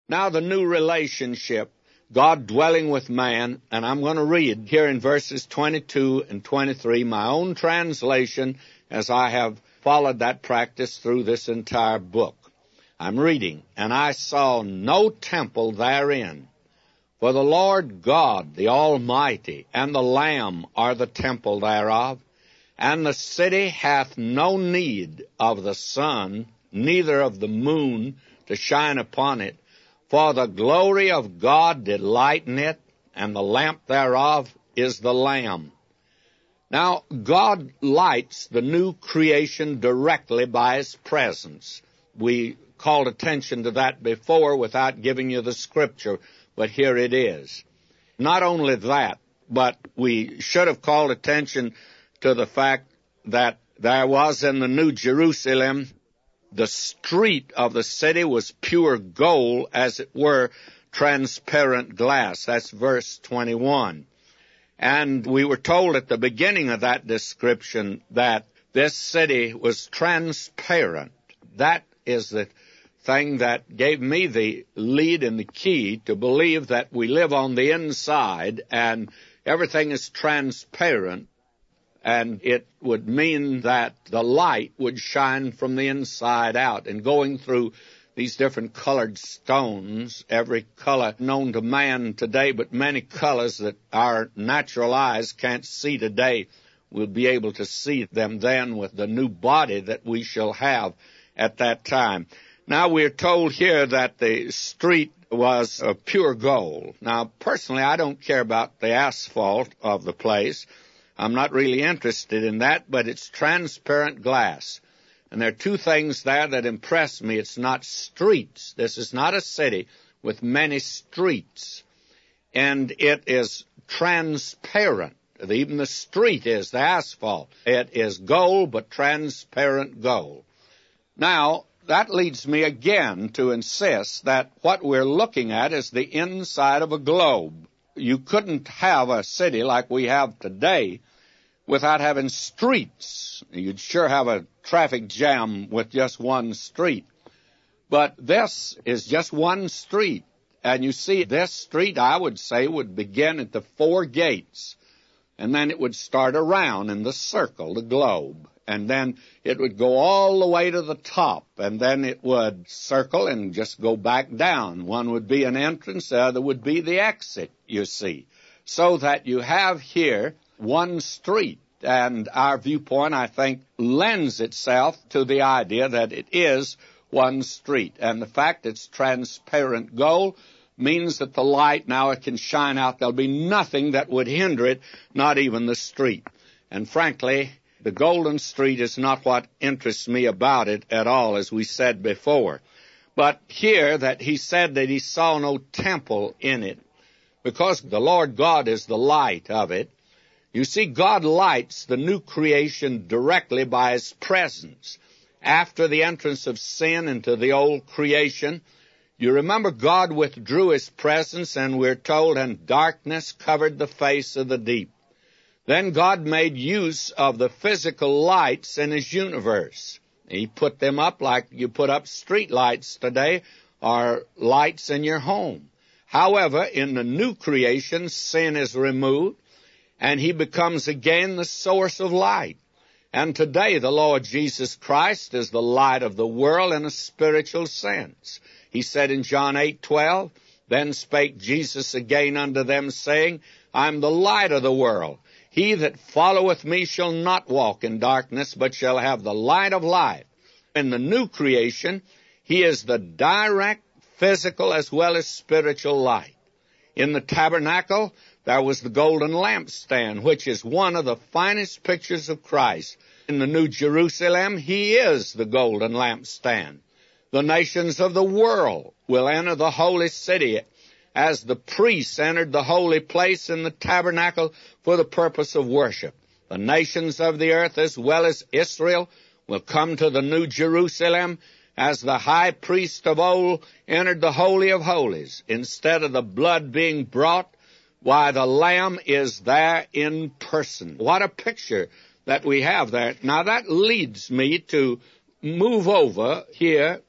Now the new relationship, God dwelling with man, and I'm going to read here in verses 22 and 23, my own translation, as I have followed that practice through this entire book. I'm reading, "And I saw no temple therein, for the Lord God, the Almighty, and the Lamb are the temple thereof. And the city hath no need of the sun, neither of the moon to shine upon it. For the glory of God did lighten it, and the lamp thereof is the Lamb." Now, God lights the new creation directly by His presence. We called attention to that before without giving you the scripture, but here it is. Not only that, but we should have called attention to the fact that there was in the New Jerusalem, the street of the city was pure gold, as it were, transparent glass. That's verse 21. And we were told at the beginning of that description that this city was transparent. That is the thing that gave me the lead and the key to believe that we live on the inside and everything is transparent, and it would mean that the light would shine from the inside out. And going through these different colored stones, every color known to man today, but many colors that our natural eyes can't see today, we'll be able to see them then with the new body that we shall have at that time. Now, we're told here that the street was of pure gold. Now, personally, I don't care about the asphalt of the place. I'm not really interested in that, but it's transparent glass. And there are two things there that impress me. It's not streets. This is not a city with many streets. And it is transparent. Even the street is the asphalt. It is gold, but transparent gold. Now, that leads me again to insist that what we're looking at is the inside of a globe. You couldn't have a city like we have today without having streets. You'd sure have a traffic jam with just one street. But this is just one street. And you see, this street, I would say, would begin at the four gates. And then it would start around in the circle, the globe. And then it would go all the way to the top, and then it would circle and just go back down. One would be an entrance, the other would be the exit, you see. So that you have here one street, and our viewpoint, I think, lends itself to the idea that it is one street. And the fact it's transparent gold means that the light, now it can shine out. There'll be nothing that would hinder it, not even the street. And frankly, the golden street is not what interests me about it at all, as we said before. But here that he said that he saw no temple in it, because the Lord God is the light of it. You see, God lights the new creation directly by His presence. After the entrance of sin into the old creation, you remember God withdrew His presence, and we're told, and darkness covered the face of the deep. Then God made use of the physical lights in His universe. He put them up like you put up street lights today or lights in your home. However, in the new creation, sin is removed, and He becomes again the source of light. And today the Lord Jesus Christ is the light of the world in a spiritual sense. He said in John 8:12, "Then spake Jesus again unto them, saying, I'm the light of the world. He that followeth me shall not walk in darkness, but shall have the light of life." In the new creation, He is the direct physical as well as spiritual light. In the tabernacle, there was the golden lampstand, which is one of the finest pictures of Christ. In the New Jerusalem, He is the golden lampstand. The nations of the world will enter the holy city as the priests entered the holy place in the tabernacle for the purpose of worship. The nations of the earth, as well as Israel, will come to the New Jerusalem as the high priest of old entered the Holy of Holies. Instead of the blood being brought, why, the Lamb is there in person. What a picture that we have there. Now, that leads me to move over here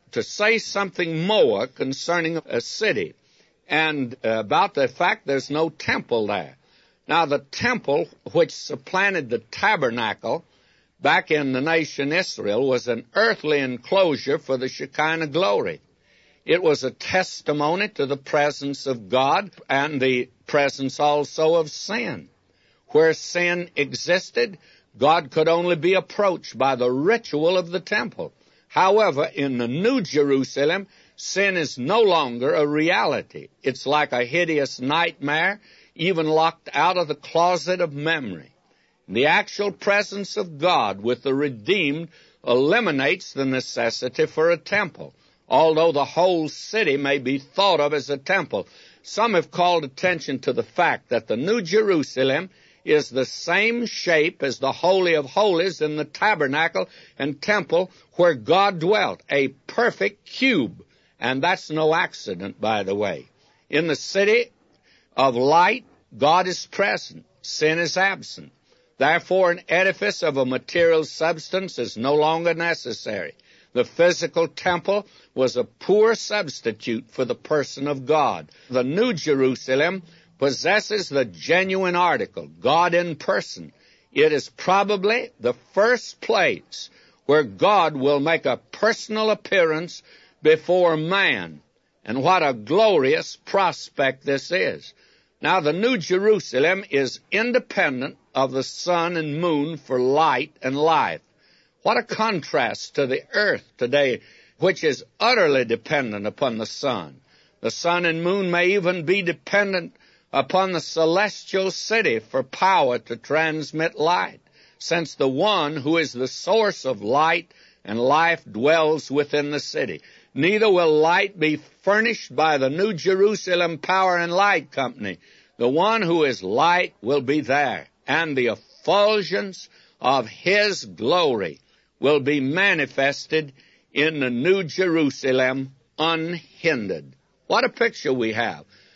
to say something more concerning a city and about the fact there's no temple there. Now, the temple, which supplanted the tabernacle back in the nation Israel, was an earthly enclosure for the Shekinah glory. It was a testimony to the presence of God and the presence also of sin. Where sin existed, God could only be approached by the ritual of the temple. However, in the New Jerusalem, sin is no longer a reality. It's like a hideous nightmare, even locked out of the closet of memory. The actual presence of God with the redeemed eliminates the necessity for a temple, although the whole city may be thought of as a temple. Some have called attention to the fact that the New Jerusalem is the same shape as the Holy of Holies in the tabernacle and temple where God dwelt, a perfect cube. And that's no accident, by the way. In the city of light, God is present. Sin is absent. Therefore, an edifice of a material substance is no longer necessary. The physical temple was a poor substitute for the person of God. The New Jerusalem possesses the genuine article, God in person. It is probably the first place where God will make a personal appearance before man. And what a glorious prospect this is. Now, the New Jerusalem is independent of the sun and moon for light and life. What a contrast to the earth today, which is utterly dependent upon the sun. The sun and moon may even be dependent upon the celestial city for power to transmit light, since the one who is the source of light and life dwells within the city. Neither will light be furnished by the New Jerusalem Power and Light Company. The one who is light will be there, and the effulgence of his glory will be manifested in the New Jerusalem unhindered. What a picture we have.